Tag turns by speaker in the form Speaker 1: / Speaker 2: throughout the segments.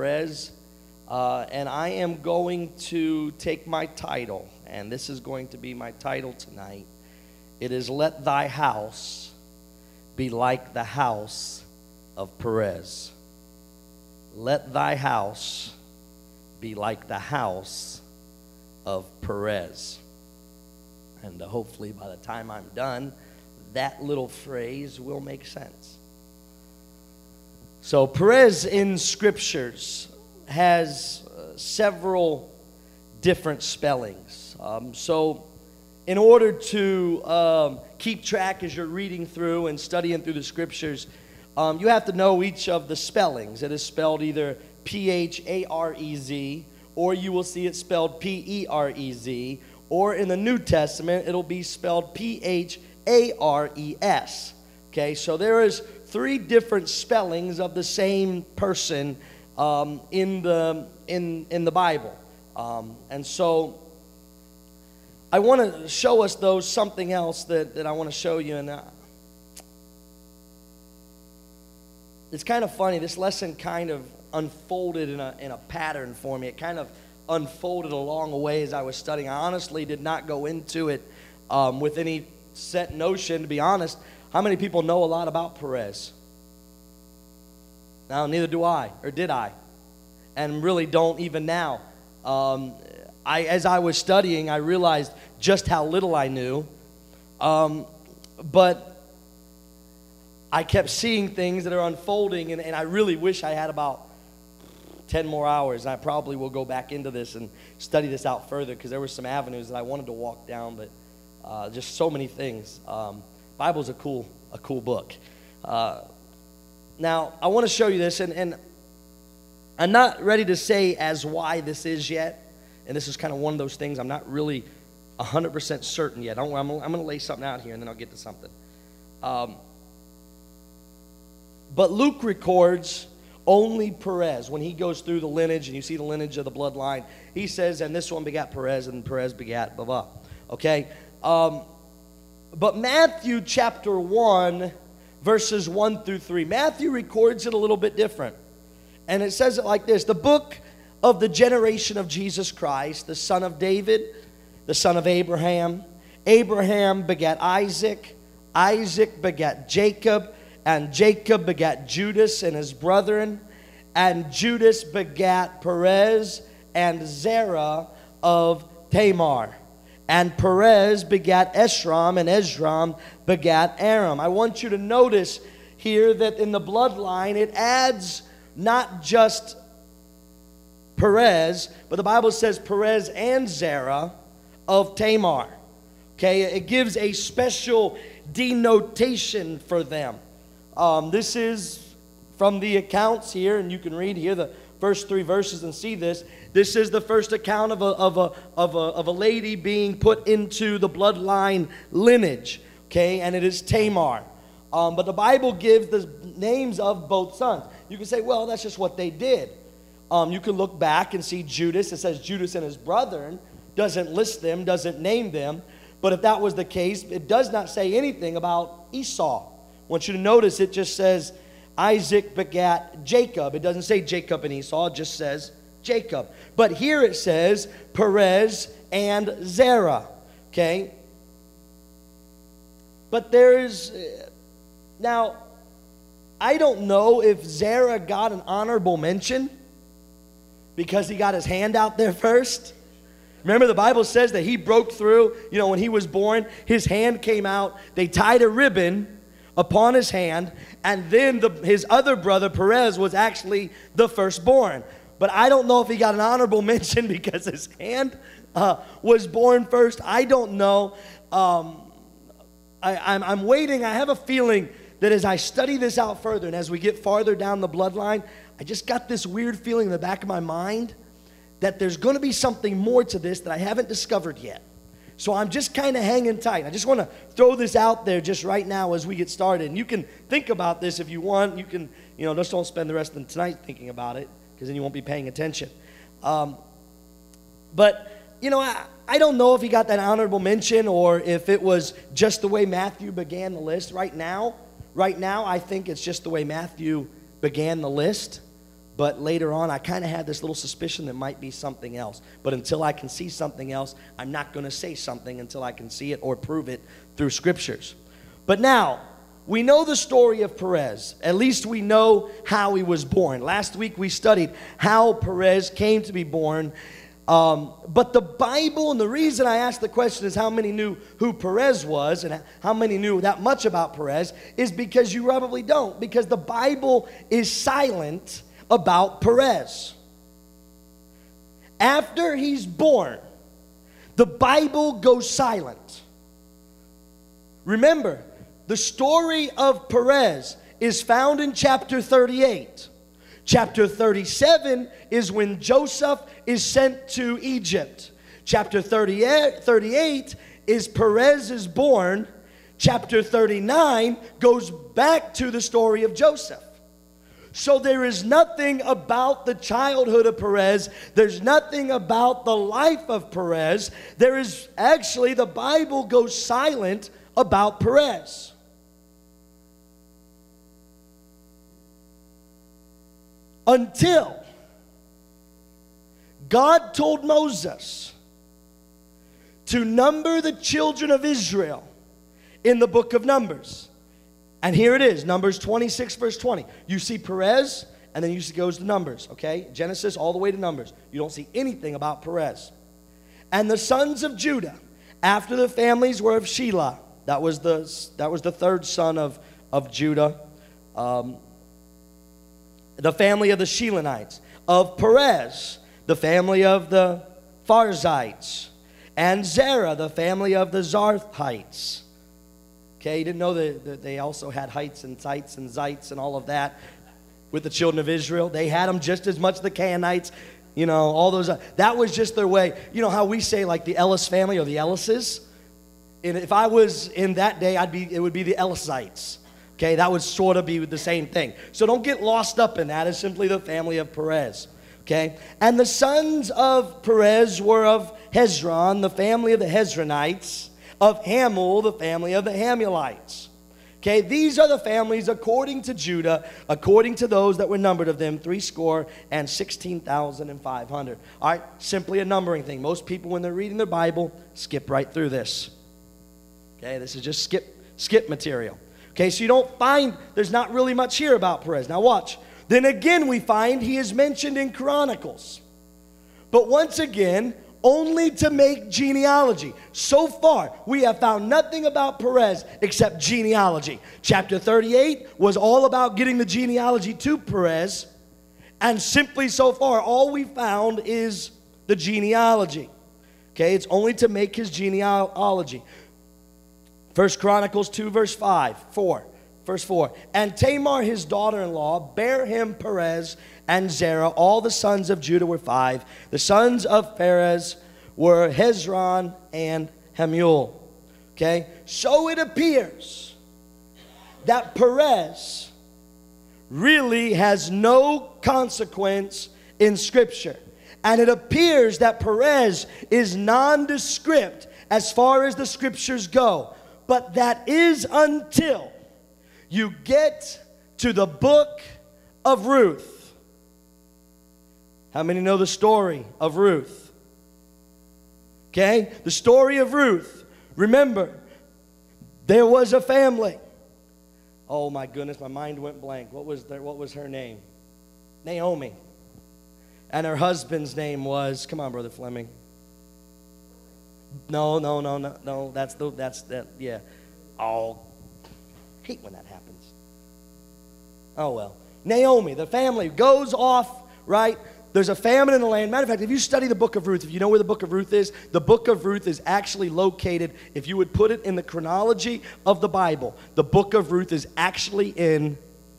Speaker 1: Perez, and I am going to take my title, and this is going to be my title tonight. It is Let Thy House Be Like the House of Perez. Let thy house be like the house of Perez. And hopefully by the time I'm done, that little phrase will make sense. So Perez in scriptures has several different spellings. So in order to keep track as you're reading through and studying through the scriptures, you have to know each of the spellings. It is spelled either P-H-A-R-E-Z, or you will see it spelled P-E-R-E-Z, or in the New Testament, it'll be spelled P-H-A-R-E-S. Okay, so there is 3 different spellings of the same person in the Bible. And so I want to show us, though, something else that I want to show you. And it's kind of funny. This lesson kind of unfolded in a pattern for me. It kind of unfolded along the way as I was studying. I honestly did not go into it with any set notion, to be honest. How many people know a lot about Perez? Now, neither do I, or did I, and really don't even now. As I was studying, I realized just how little I knew, but I kept seeing things that are unfolding, and I really wish I had about 10 more hours. I probably will go back into this and study this out further, because there were some avenues that I wanted to walk down, but just so many things. Bible's a cool book. Now, I want to show you this, and I'm not ready to say as why this is yet, and this is kind of one of those things I'm not really 100% certain yet. I'm going to lay something out here, and then I'll get to something. But Luke records only Perez. When he goes through the lineage, and you see the lineage of the bloodline, he says, and this one begat Perez, and Perez begat blah, blah. Okay? But Matthew chapter 1, verses 1 through 3, Matthew records it a little bit different. And it says it like this: the book of the generation of Jesus Christ, the son of David, the son of Abraham. Abraham begat Isaac. Isaac begat Jacob. And Jacob begat Judas and his brethren. And Judas begat Perez and Zerah of Tamar. And Perez begat Esrom, and Esrom begat Aram. I want you to notice here that in the bloodline it adds not just Perez, but the Bible says Perez and Zerah of Tamar. Okay, it gives a special denotation for them. This is from the accounts here, and you can read here the first 3 verses and see this. This is the first account of a lady being put into the bloodline lineage. Okay, and it is Tamar. But the Bible gives the names of both sons. You can say, well, that's just what they did. You can look back and see Judas. It says Judas and his brethren. Doesn't list them, doesn't name them. But if that was the case, it does not say anything about Esau. I want you to notice it just says Isaac begat Jacob. It doesn't say Jacob and Esau. It just says Jacob. But here it says Perez and Zerah. Okay? But there's... Now, I don't know if Zerah got an honorable mention because he got his hand out there first. Remember, the Bible says that he broke through, when he was born, his hand came out. They tied a ribbon upon his hand, and then his other brother, Perez, was actually the firstborn. But I don't know if he got an honorable mention because his hand was born first. I don't know. I'm waiting. I have a feeling that as I study this out further and as we get farther down the bloodline, I just got this weird feeling in the back of my mind that there's going to be something more to this that I haven't discovered yet. So I'm just kind of hanging tight. I just want to throw this out there just right now as we get started. And you can think about this if you want. You can, just don't spend the rest of tonight thinking about it, because then you won't be paying attention. But, I don't know if he got that honorable mention or if it was just the way Matthew began the list. Right now, I think it's just the way Matthew began the list. But later on, I kind of had this little suspicion that might be something else. But until I can see something else, I'm not going to say something until I can see it or prove it through scriptures. But now, we know the story of Perez. At least we know how he was born. Last week we studied how Perez came to be born. But the Bible, and the reason I asked the question is how many knew who Perez was and how many knew that much about Perez, is because you probably don't. Because the Bible is silent about Perez. After he's born, the Bible goes silent. Remember, the story of Perez is found in chapter 38. Chapter 37 is when Joseph is sent to Egypt. Chapter 38 is Perez is born. Chapter 39 goes back to the story of Joseph. So there is nothing about the childhood of Perez. There's nothing about the life of Perez. There is actually, the Bible goes silent about Perez. Until God told Moses to number the children of Israel in the book of Numbers. And here it is, Numbers 26, verse 20. You see Perez, and then you see goes to Numbers, okay? Genesis all the way to Numbers. You don't see anything about Perez. And the sons of Judah, after the families were of Shelah. That was the third son of Judah. The family of the Shelonites. Of Perez, the family of the Pharzites. And Zerah, the family of the Zarthites. Okay, you didn't know that they also had heights and sites and zites and all of that with the children of Israel. They had them just as much, the Canaanites, you know, all those. That was just their way. You know how we say like the Ellis family or the Ellises? And if I was in that day, it would be the Ellisites. Okay, that would sort of be the same thing. So don't get lost up in that. It's simply the family of Perez. Okay, and the sons of Perez were of Hezron, the family of the Hezronites. Of Hamul, the family of the Hamulites. Okay, these are the families according to Judah, according to those that were numbered of them, 16,500. All right, simply a numbering thing. Most people, when they're reading their Bible, skip right through this. Okay, this is just skip material. Okay, so you don't find, there's not really much here about Perez. Now watch. Then again we find he is mentioned in Chronicles. But once again, only to make genealogy. So far, we have found nothing about Perez except genealogy. Chapter 38 was all about getting the genealogy to Perez. And simply so far, all we found is the genealogy. Okay, it's only to make his genealogy. 1 Chronicles 2, verse 4. And Tamar, his daughter-in-law, bare him Perez and Zerah. All the sons of Judah were 5. The sons of Perez were Hezron and Hamul. Okay, so it appears that Perez really has no consequence in Scripture. And it appears that Perez is nondescript as far as the Scriptures go. But that is until you get to the book of Ruth. How many know the story of Ruth? Okay, the story of Ruth. Remember, there was a family. Oh my goodness, my mind went blank. What was her name? Naomi. And her husband's name was, come on, Brother Fleming. No. That's that. Yeah. Oh, hate when that happens. Oh well. Naomi, the family goes off, right? There's a famine in the land. Matter of fact, if you study the book of Ruth, if you know where the book of Ruth is, the book of Ruth is actually located, if you would put it in the chronology of the Bible, the book of Ruth is actually in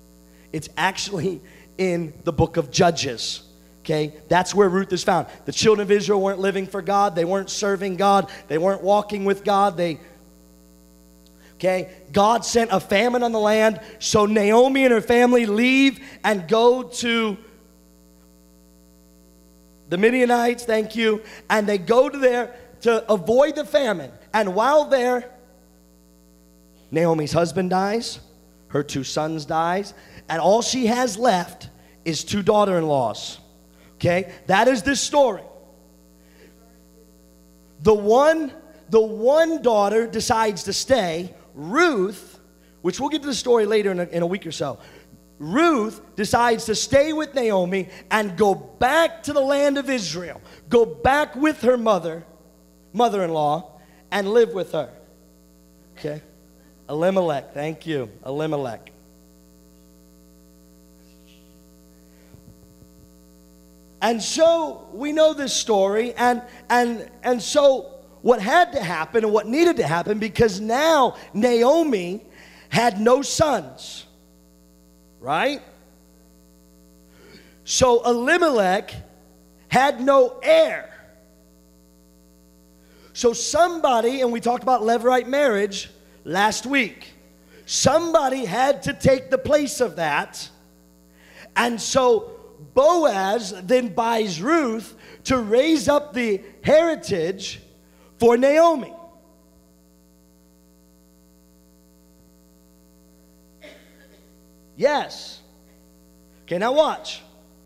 Speaker 1: the book of Judges. Okay, that's where Ruth is found. The children of Israel weren't living for God. They weren't serving God. They weren't walking with God. God sent a famine on the land. So Naomi and her family leave and go to the Midianites, thank you. And they go to there to avoid the famine. And while there, Naomi's husband dies. Her 2 sons dies. And all she has left is two daughter-in-laws. Okay, that is the story. The one daughter decides to stay. Ruth, which we'll get to the story later in a week or so. Ruth decides to stay with Naomi and go back to the land of Israel. Go back with her mother-in-law, and live with her. Okay, Elimelech. Thank you, Elimelech. And so we know this story, and so what had to happen and what needed to happen, because now Naomi had no sons, right? So Elimelech had no heir. So somebody, and we talked about Levirate marriage last week, somebody had to take the place of that. And so Boaz then buys Ruth to raise up the heritage for Naomi. Yes. Okay, now watch.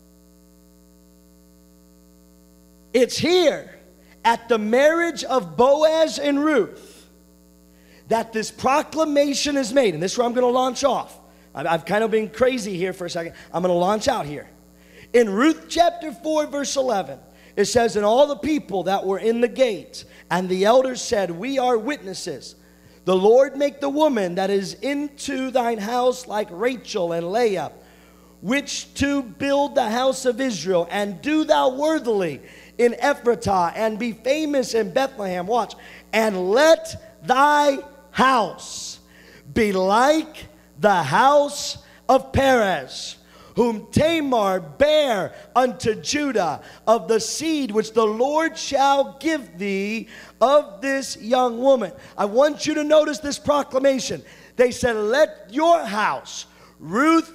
Speaker 1: It's here at the marriage of Boaz and Ruth that this proclamation is made. And this is where I'm going to launch off. I've kind of been crazy here for a second. I'm going to launch out here. In Ruth chapter 4, verse 11, it says, "And all the people that were in the gate and the elders said, We are witnesses. The Lord make the woman that is into thine house like Rachel and Leah, which to build the house of Israel, and do thou worthily in Ephratah, and be famous in Bethlehem." Watch. "And let thy house be like the house of Perez, whom Tamar bare unto Judah, of the seed which the Lord shall give thee of this young woman." I want you to notice this proclamation. They said, let your house, Ruth,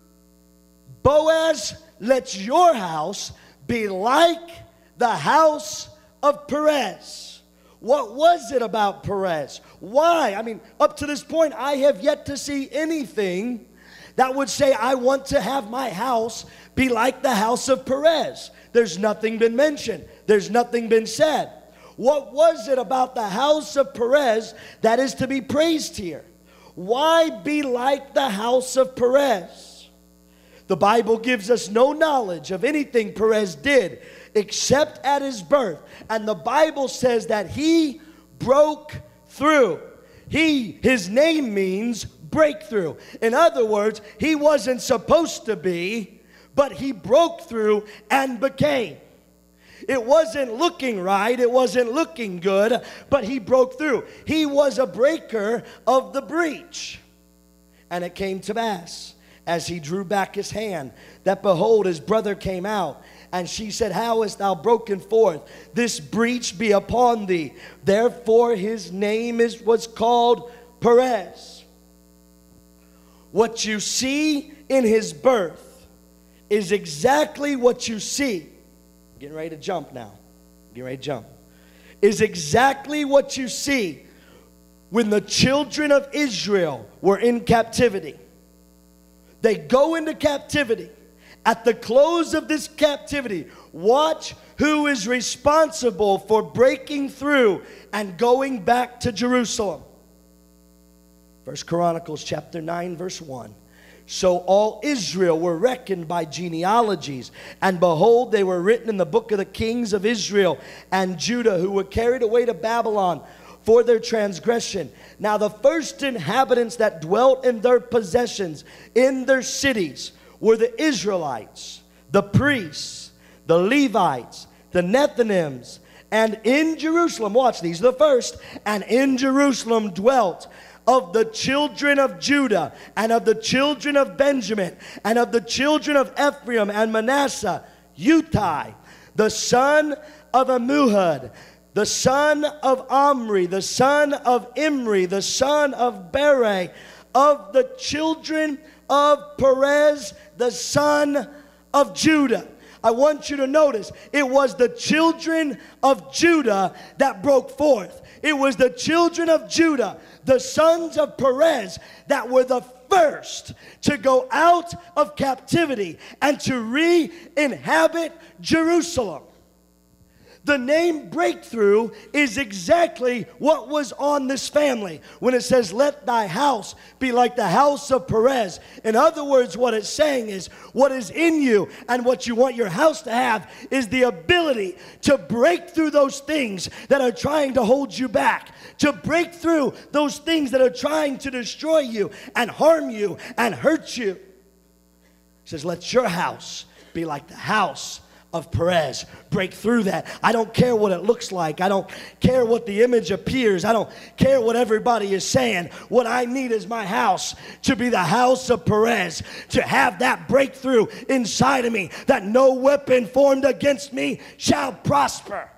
Speaker 1: Boaz, let your house be like the house of Perez. What was it about Perez? Why? I mean, up to this point, I have yet to see anything that would say, I want to have my house be like the house of Perez. There's nothing been mentioned. There's nothing been said. What was it about the house of Perez that is to be praised here? Why be like the house of Perez? The Bible gives us no knowledge of anything Perez did except at his birth. And the Bible says that he broke through. His name means breakthrough. In other words, he wasn't supposed to be, but he broke through and became. It wasn't looking right, it wasn't looking good, but he broke through. He was a breaker of the breach. And it came to pass, as he drew back his hand, that behold, his brother came out. And she said, How hast thou broken forth? This breach be upon thee. Therefore his name was called Perez. What you see in his birth is exactly what you see. Getting ready to jump now. Getting ready to jump. Is exactly what you see when the children of Israel were in captivity. They go into captivity. At the close of this captivity, watch who is responsible for breaking through and going back to Jerusalem. 1 Chronicles chapter 9, verse 1. So all Israel were reckoned by genealogies, and behold, they were written in the book of the kings of Israel and Judah, who were carried away to Babylon for their transgression. Now the first inhabitants that dwelt in their possessions, in their cities, were the Israelites, the priests, the Levites, the Nethinims, and in Jerusalem, watch, these are the first, and in Jerusalem dwelt of the children of Judah, and of the children of Benjamin, and of the children of Ephraim and Manasseh, Utai, the son of Ammuhud, the son of Omri, the son of Imri, the son of Beri, of the children of Perez, the son of Judah. I want you to notice, it was the children of Judah that broke forth. It was the children of Judah, the sons of Perez, that were the first to go out of captivity and to re-inhabit Jerusalem. The name Breakthrough is exactly what was on this family when it says, let thy house be like the house of Perez. In other words, what it's saying is what is in you and what you want your house to have is the ability to break through those things that are trying to hold you back, to break through those things that are trying to destroy you and harm you and hurt you. It says, let your house be like the house of Perez. Break through that. I don't care what it looks like. I don't care what the image appears. I don't care what everybody is saying. What I need is my house to be the house of Perez, to have that breakthrough inside of me that no weapon formed against me shall prosper.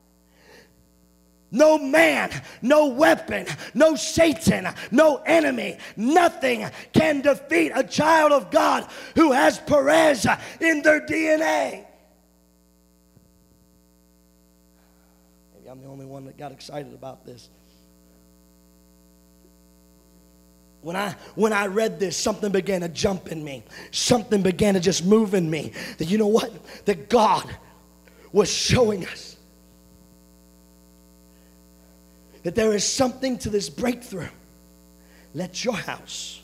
Speaker 1: No man, no weapon, no Satan, no enemy, nothing can defeat a child of God who has Perez in their DNA. I'm the only one that got excited about this. When I read this, something began to jump in me. Something began to just move in me. That you know what? That God was showing us that there is something to this breakthrough. Let your house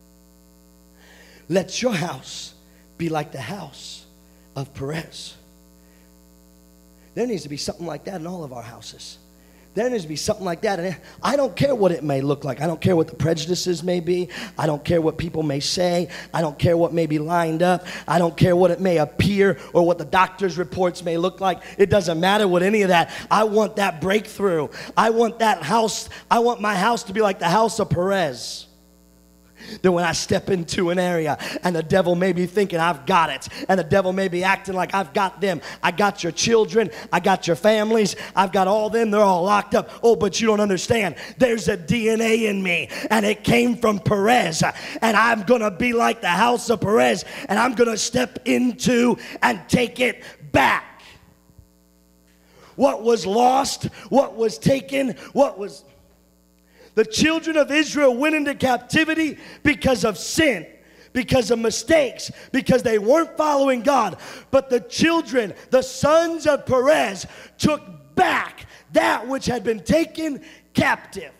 Speaker 1: be like the house of Perez. There needs to be something like that in all of our houses. There needs to be something like that. And I don't care what it may look like. I don't care what the prejudices may be. I don't care what people may say. I don't care what may be lined up. I don't care what it may appear or what the doctor's reports may look like. It doesn't matter what any of that. I want that breakthrough. I want that house. I want my house to be like the house of Perez. That when I step into an area and the devil may be thinking I've got it, and the devil may be acting like I've got them. I got your children, I got your families, I've got all them, they're all locked up. Oh, but you don't understand. There's a DNA in me, and it came from Perez, and I'm going to be like the house of Perez, and I'm going to step into and take it back. What was lost, what was taken, the children of Israel went into captivity because of sin, because of mistakes, because they weren't following God. But the children, the sons of Perez, took back that which had been taken captive.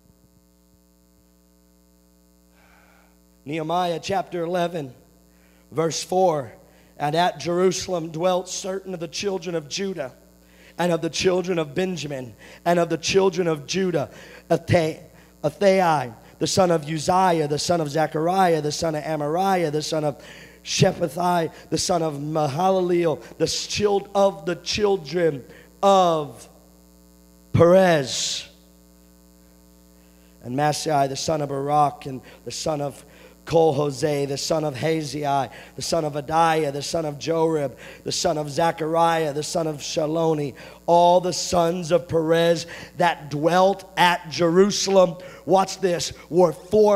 Speaker 1: Nehemiah chapter 11, verse 4. And at Jerusalem dwelt certain of the children of Judah, and of the children of Benjamin, and of the children of Judah, Athai, the son of Uzziah, the son of Zechariah, the son of Amariah, the son of Shephatiah, the son of Mahalaleel, of the children of Perez, and Maasai, the son of Barak, and the son of Kol-Hoseh, the son of Hazai, the son of Adiah, the son of Jorib, the son of Zechariah, the son of Shaloni, all the sons of Perez that dwelt at Jerusalem, watch this, were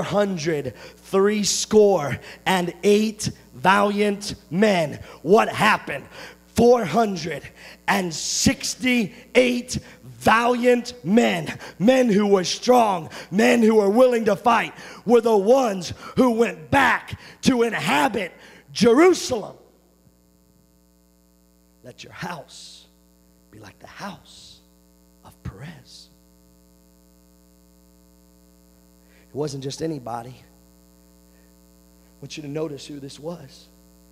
Speaker 1: 468 valiant men. What happened? 468 valiant men, men who were strong, men who were willing to fight, were the ones who went back to inhabit Jerusalem. Let your house be like the house of Perez. It wasn't just anybody. I want you to notice who this was.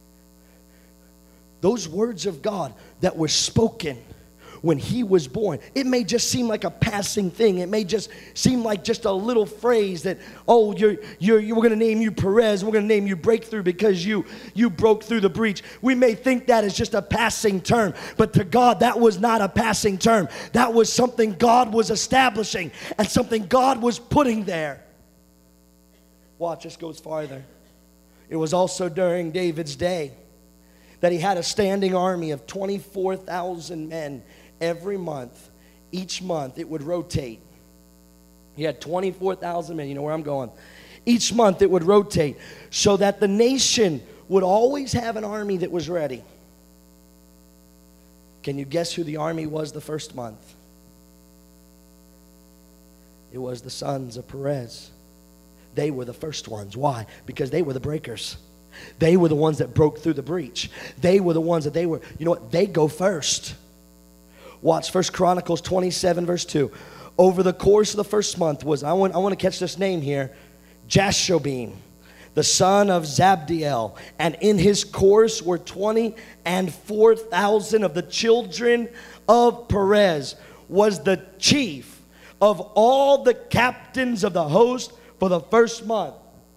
Speaker 1: Those words of God that were spoken when he was born, it may just seem like a passing thing. It may just seem like just a little phrase that, oh, we're going to name you Perez, we're going to name you Breakthrough because you broke through the breach. We may think that is just a passing term, but to God, that was not a passing term. That was something God was establishing and something God was putting there. Watch, this goes farther. It was also during David's day that he had a standing army of 24,000 men. Every month, each month, it would rotate. He had 24,000 men. You know where I'm going. Each month, it would rotate so that the nation would always have an army that was ready. Can you guess who the army was the first month? It was the sons of Perez. They were the first ones. Why? Because they were the breakers. They were the ones that broke through the breach. They were the ones that you know what? They go first. Watch 1 Chronicles 27 verse 2. Over the course of the first month was, I want to catch this name here, Jashobeam, the son of Zabdiel. And in his course were 24,000 of the children of Perez, was the chief of all the captains of the host for the first month.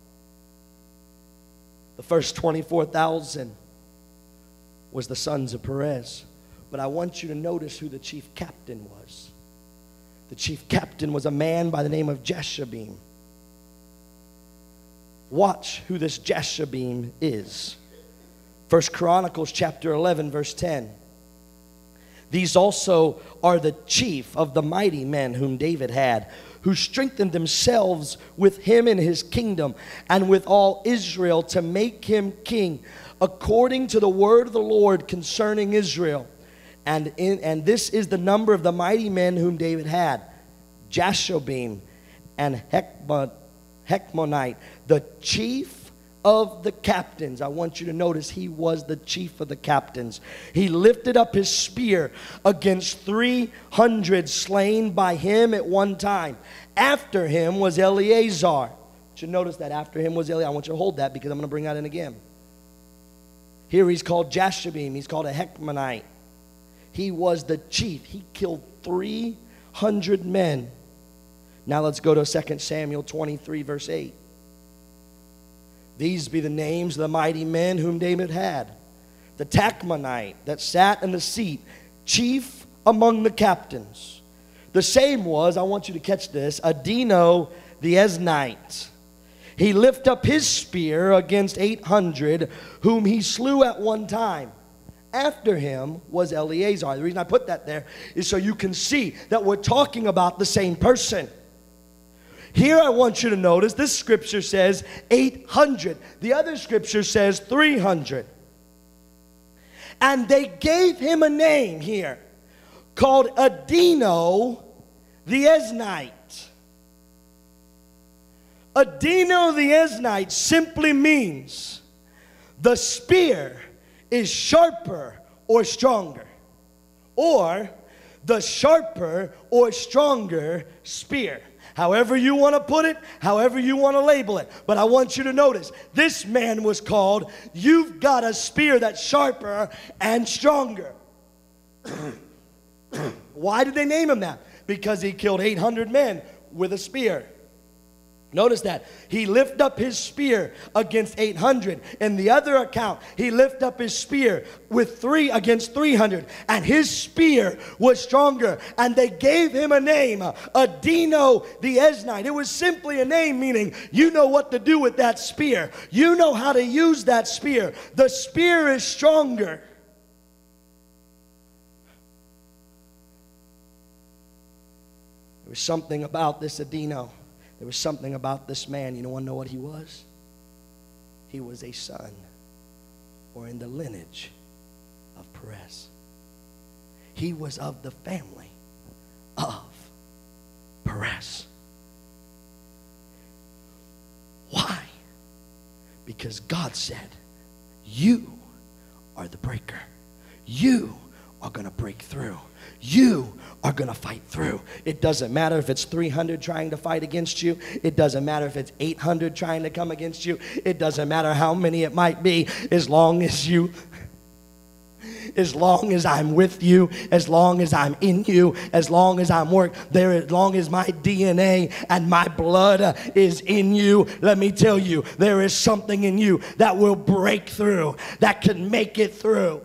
Speaker 1: The first 24,000 was the sons of Perez. But I want you to notice who the chief captain was. The chief captain was a man by the name of Jashobeam. Watch who this Jashobeam is. 1 Chronicles chapter 11 verse 10. These also are the chief of the mighty men whom David had, who strengthened themselves with him in his kingdom and with all Israel to make him king, according to the word of the Lord concerning Israel. And this is the number of the mighty men whom David had: Jashobeam and Hechmonite, the chief of the captains. I want you to notice he was the chief of the captains. He lifted up his spear against 300 slain by him at one time. After him was Eleazar. You should notice that after him was Eleazar. I want you to hold that because I'm going to bring that in again. Here he's called Jashobeam. He's called a Hechmonite. He was the chief. He killed 300 men. Now let's go to 2 Samuel 23 verse 8. These be the names of the mighty men whom David had. The Tachmonite that sat in the seat, chief among the captains. The same was, I want you to catch this, Adino the Eznite. He lifted up his spear against 800, whom he slew at one time. After him was Eleazar. The reason I put that there is so you can see that we're talking about the same person. Here I want you to notice this scripture says 800. The other scripture says 300. And they gave him a name here called Adino the Eznite. Adino the Eznite simply means the spear is sharper or stronger, or the sharper or stronger spear. However you want to put it, however you want to label it. But I want you to notice, this man was called, you've got a spear that's sharper and stronger. Why did they name him that? Because he killed 800 men with a spear. Notice that. He lifted up his spear against 800. In the other account, he lifted up his spear with 3 against 300. And his spear was stronger. And they gave him a name, Adino the Eznite. It was simply a name meaning you know what to do with that spear. You know how to use that spear. The spear is stronger. There was something about this Adino. There was something about this man. You want to know what he was? He was a son, or in the lineage of Perez. He was of the family of Perez. Why? Because God said, you are the breaker. You are going to break through. You are going to fight through. It doesn't matter if it's 300 trying to fight against you. It doesn't matter if it's 800 trying to come against you. It doesn't matter how many it might be, as long as I'm with you, as long as I'm in you, as long as I'm as long as my DNA and my blood is in you, let me tell you, there is something in you that will break through, that can make it through.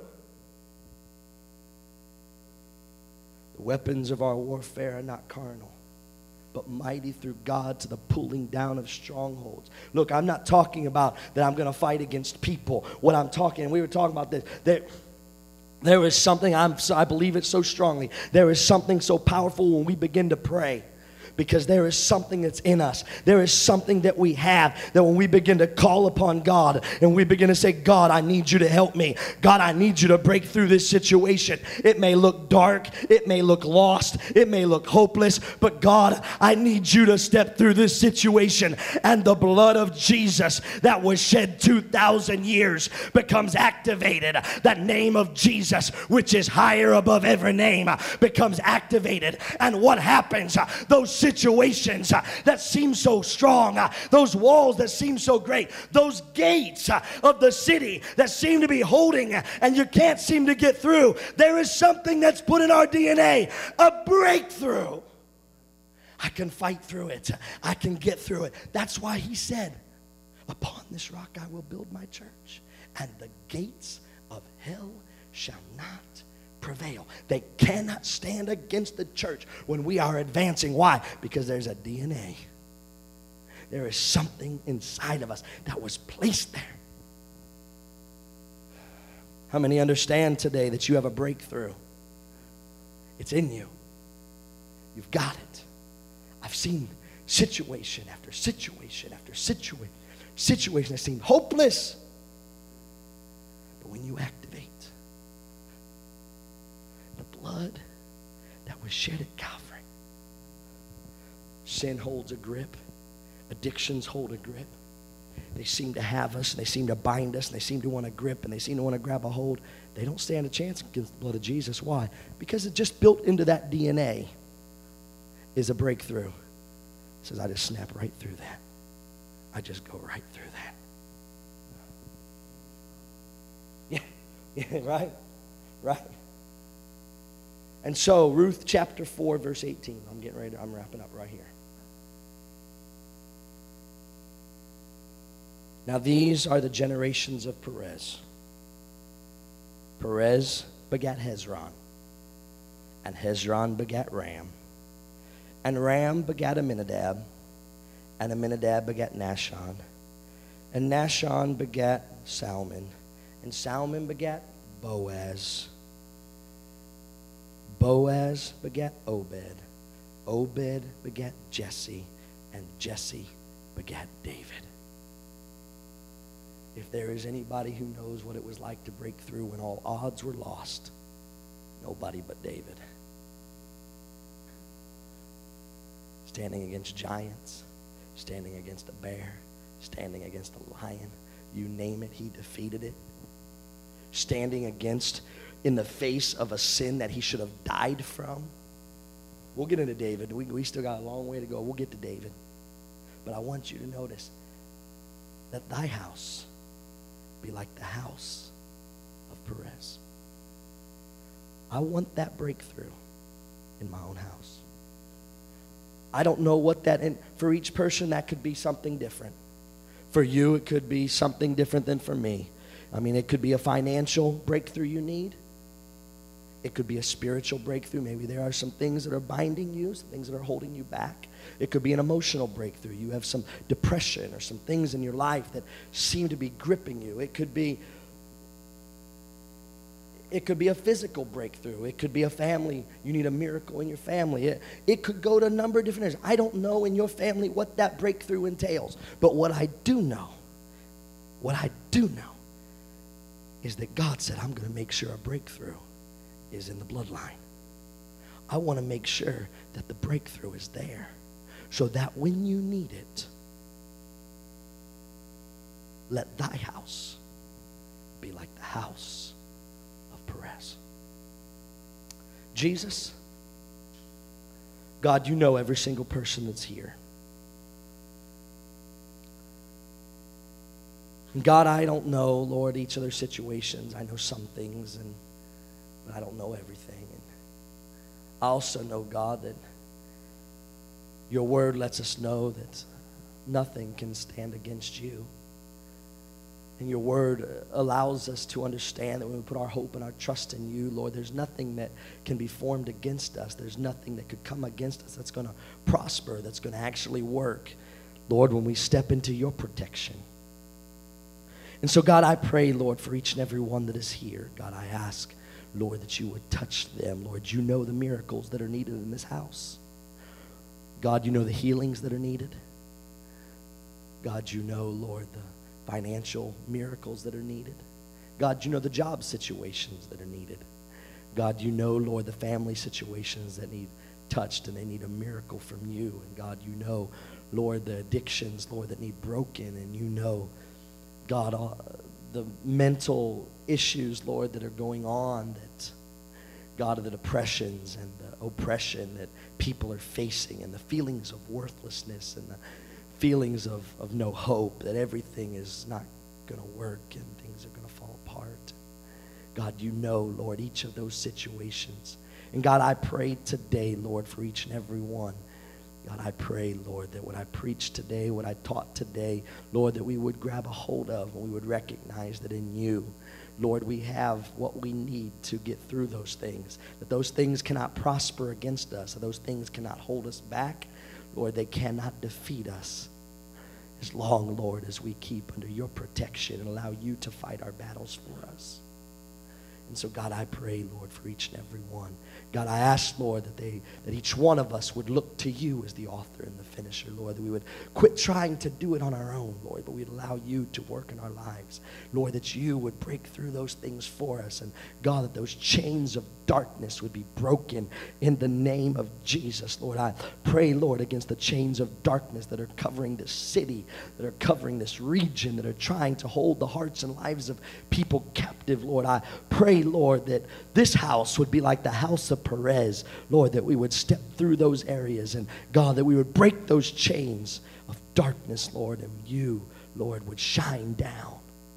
Speaker 1: The weapons of our warfare are not carnal, but mighty through God to the pulling down of strongholds. Look, I'm not talking about that I'm going to fight against people. What I'm talking, and we were talking about this, there is something, I believe it so strongly, there is something so powerful when we begin to pray. Because there is something that's in us. There is something that we have that when we begin to call upon God and we begin to say, God, I need you to help me. God, I need you to break through this situation. It may look dark. It may look lost. It may look hopeless. But God, I need you to step through this situation. And the blood of Jesus that was shed 2,000 years becomes activated. The name of Jesus, which is higher above every name, becomes activated. And what happens? Those situations that seem so strong, those walls that seem so great, those gates of the city that seem to be holding and you can't seem to get through, there is something that's put in our DNA, a breakthrough. I can fight through it. I can get through it. That's why he said, upon this rock I will build my church, and the gates of hell shall not prevail. They cannot stand against the church when we are advancing. Why? Because there's a DNA. There is something inside of us that was placed there. How many understand today that you have a breakthrough? It's in you. You've got it. I've seen situation after situation after situation that seemed hopeless. But when you activate the blood that was shed at Calvary, sin holds a grip. Addictions hold a grip. They seem to have us, and they seem to bind us, and they seem to want to grip, and they seem to want to grab a hold. They don't stand a chance against the blood of Jesus. Why? Because it just built into that DNA is a breakthrough. It says, I just snap right through that. I just go right through that. Yeah, right? Right. And so, Ruth chapter 4, verse 18. I'm wrapping up right here. Now these are the generations of Perez. Perez begat Hezron, and Hezron begat Ram, and Ram begat Amminadab, and Amminadab begat Nahshon, and Nahshon begat Salmon, and Salmon begat Boaz. Boaz begat Obed. Obed begat Jesse, and Jesse begat David. If there is anybody who knows what it was like to break through when all odds were lost, nobody but David. Standing against giants, standing against a bear, standing against a lion, you name it, he defeated it. Standing against, in the face of a sin that he should have died from. We'll get into David. We still got a long way to go. We'll get to David. But I want you to notice that thy house be like the house of Perez. I want that breakthrough in my own house. I don't know what that, and for each person that could be something different. For you it could be something different than for me. I mean, it could be a financial breakthrough you need. It could be a spiritual breakthrough. Maybe there are some things that are binding you, some things that are holding you back. It could be an emotional breakthrough. You have some depression or some things in your life that seem to be gripping you. It could be a physical breakthrough. It could be a family. You need a miracle in your family. It could go to a number of different areas. I don't know in your family what that breakthrough entails. But what I do know is that God said, I'm going to make sure a breakthrough is in the bloodline. I want to make sure that the breakthrough is there so that when you need it, let thy house be like the house of Perez. Jesus, God, you know every single person that's here. And God, I don't know, Lord, each of their situations. I know some things, but I don't know everything. And I also know, God, that your word lets us know that nothing can stand against you. And your word allows us to understand that when we put our hope and our trust in you, Lord, there's nothing that can be formed against us. There's nothing that could come against us that's going to prosper, that's going to actually work, Lord, when we step into your protection. And so, God, I pray, Lord, for each and every one that is here. God, I ask, Lord, that you would touch them. Lord, you know the miracles that are needed in this house. God, you know the healings that are needed. God, you know, Lord, the financial miracles that are needed. God, you know the job situations that are needed. God, you know, Lord, the family situations that need touched and they need a miracle from you. And God, you know, Lord, the addictions, Lord, that need broken. And you know, God, the mental issues, Lord, that are going on, that, God, the depressions and the oppression that people are facing, and the feelings of worthlessness and the feelings of no hope, that everything is not going to work and things are going to fall apart. God, you know, Lord, each of those situations. And God, I pray today, Lord, for each and every one. God, I pray, Lord, that what I preached today, what I taught today, Lord, that we would grab a hold of and we would recognize that in you, Lord, we have what we need to get through those things, that those things cannot prosper against us, that those things cannot hold us back. Lord, they cannot defeat us as long, Lord, as we keep under your protection and allow you to fight our battles for us. And so, God, I pray, Lord, for each and every one. God, I ask, Lord, that each one of us would look to you as the author and the finisher, Lord, that we would quit trying to do it on our own, Lord, but we'd allow you to work in our lives. Lord, that you would break through those things for us. And, God, that those chains of darkness would be broken in the name of Jesus. Lord, I pray, Lord, against the chains of darkness that are covering this city, that are covering this region, that are trying to hold the hearts and lives of people captive. Lord, I pray, Lord, that this house would be like the house of Perez, Lord, that we would step through those areas, and God, that we would break those chains of darkness, Lord, and you, Lord, would shine down.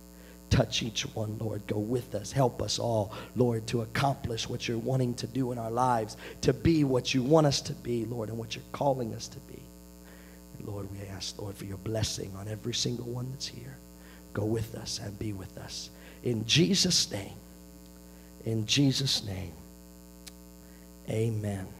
Speaker 1: Touch each one, Lord. Go with us. Help us all, Lord, to accomplish what you're wanting to do in our lives, to be what you want us to be, Lord, and what you're calling us to be. And Lord, we ask, Lord, for your blessing on every single one that's here. Go with us and be with us. In Jesus' name, amen.